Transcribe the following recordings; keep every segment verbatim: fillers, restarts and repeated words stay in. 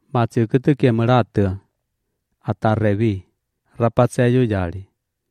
Matiu kutu ke meratua. Atarevi. Rapatseyu jali.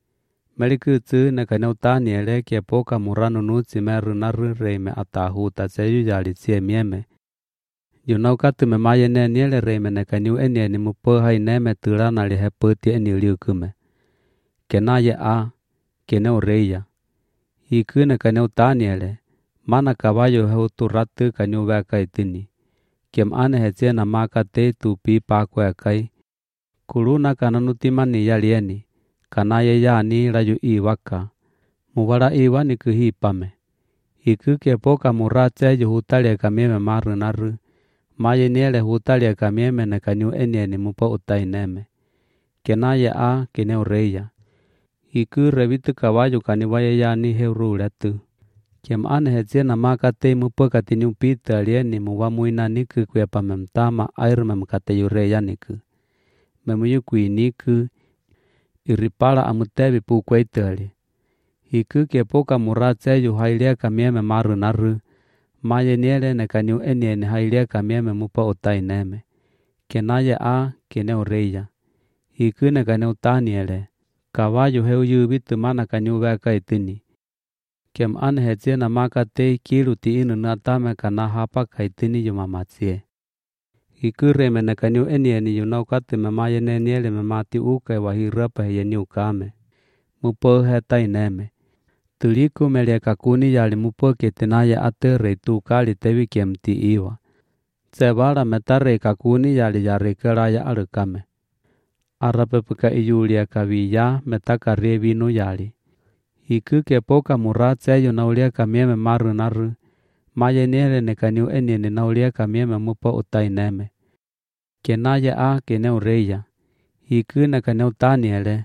Melikutu na kanyauta niele ke poka muranu nuti meru naru reime atahu tatseyu jali tsie mieme. Yunau katu me maye ne niele reime na kanyu enie ni mupo hai neme turana li hepoti eni liukume. Kena ye a, kene ureia. Hiku na kanyauta niele. Mana kawayo heu tu ratu kanyu weka itini. Kem ane hetsie na maka te tu pi pakwe kai. Kuluna kananuti mani yalieni. Kanaye ya ni rayu iwaka. Muwara iwa ni kuhipame. Hiku ke poka murate yu hutalia kamieme maru naru. Maye niele hutalia kamieme na kanyu enie ni mupo utai neme. Kenaye a kene ureia. Hiku revitu kawayu kaniwaye ya ni heuru letu. Kem ane hetsie na maka te mupo katinu pita alieni muwamuina niku kwepa memtama air memkate yureya niku. Memuyukui niku iripala amutevi pukweitali. Hiku ke poka muratse yu hailia kamieme maru naru. Maye niele na kanyu enie ni hailia kamieme mupo utai neme. Kenaye a kene ureia. Hiku na kanyu taniele. Kawayu heu yubitu mana kanyu weka itini. Kem ane hetsie na maka te kilu ti inu natame kana hapa kaitini yumamatsie. Hiku reme na kanyu enie ni yunau kati memaye ne niele memati uke wahirapa heyeni ukame. Mupo hetai neme. Tuliku melia kakuni yali mupo ketenaye ate reitu kali tewi kemti iwa. Tsebara metare kakuni yali yari keraya alukame. Arapepuka iyulia kawiya metaka revinu yali. Hiku ke poka muratse yu naulia kamieme maru naru. Maye niele ne kanyu enie ni naulia kamieme mupo utai neme. Kenaye a kene ureia. Hiku na kanyu taniele.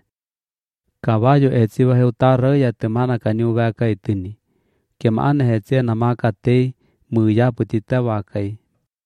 Kawayo etsiwa heutara ya temana kanyu weka itini. Kem ane hetsie na maka te muya putita wakai.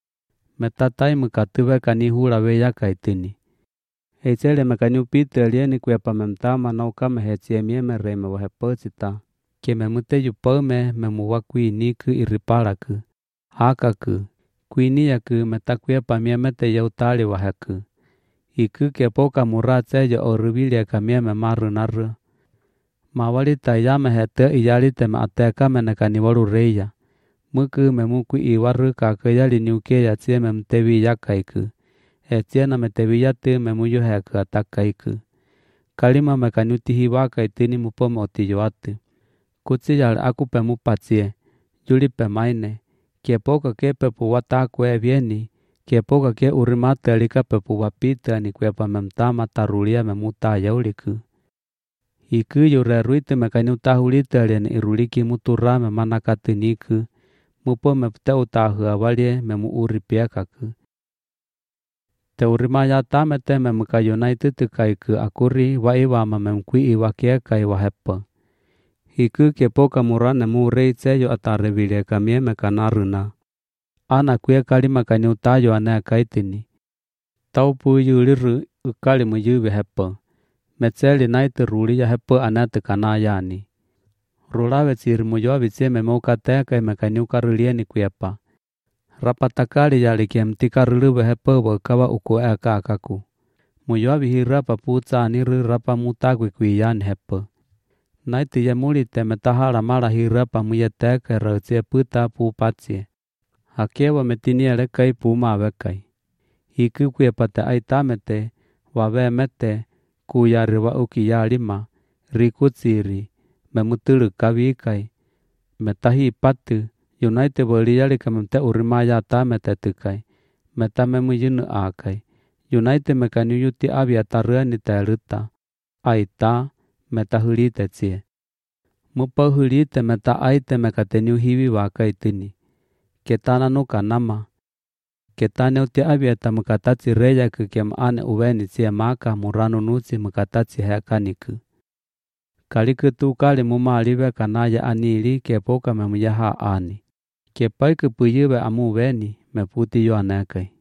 Metatai mukatuwe kani hula weya kaitini. Hetsele mekanyu pite alieni kwepa memtama na ukame hetsie mieme reme wahepocita. Keme mute yupome memuwakui niku iripalaku. Hakaku. Kuiniyaku metakwepa mieme te yautali wahaku. Hiku ke poka muratse ya orubilia kamieme maru naru. Mawali tayame hete iyali teme ateka menekani walu reia. Muku memuku iwaru kakayali niuke ya tsie memtewi yakaiku. Etie na metewi yate memuyu heku atakaiku. Kalima mekanyuti hiwaka itini mupo motiyo atu. Kutsi yali aku pemupatsie. Yuli pemaine. Kie poka ke pepu watakwe vieni. Kie poka ke urimate alika pepu wapita ni kwepa memtama tarulia memuta yauliku. Hiku yureruite mekanyuta hulite alieni iruliki mutura memanakati niku. Mupo mepte utahu awalie memu uripiakaku. Te urimaya tamete memukayunai tutukaiku akuri wa iwama memkui iwakiekai wahepa. Hiku ke poka murane mureitse yu atarevilia kamieme kanaruna. Ana kue kalima kanyutayo ane kaitini. Taupu yuliru ukali muyuwe hepa. Metseli naite ruli ya hepa anate kanayani. Rulawe tsiri muyo vitsie memukateka mekanyuka rulieni kuyapa. Rapatakali yali kemtika ruluwe hepa wakawa uku eka akaku. Muyo vihirapa putsa aniru rapa mutakwi kuyani hepa. Naiti ya muli temetahala mala hirapa muyeteka rautsie puta pupatsie. Hakewa metiniele kai puma wekai. Hiku kuyapate aitamete, wawe mete, kuyari wa uki ya lima, rikutsiri, memutulu kawikai. Metahi patu, yunaite boliyali kamemte urimaya tamete tukai. Metamemu yunu akai. Yunaite mekanyuyuti abia taruani teluta. Aita, metahulite tsie. Mupa hulite meta aite mekateniu hiwi wakaitini. Ketana nuka nama. Ketane uti abiata mukatatsi reya ke kem ane uweni tsie maka muranu nutsi mukatatsi hekaniku. Kaliku tu kali muma aliwe kanaya anili ke poka memuyaha ani. Ke paiku puyuwe amu weni meputi yo anekai.